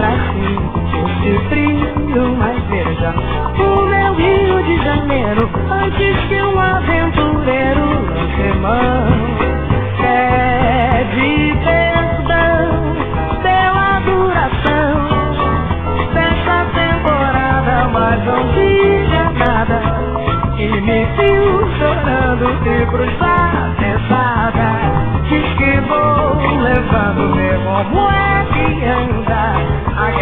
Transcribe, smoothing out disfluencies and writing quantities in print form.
assim, esse frio, mas veja o meu Rio de Janeiro, antes que um aventureiro lance mão.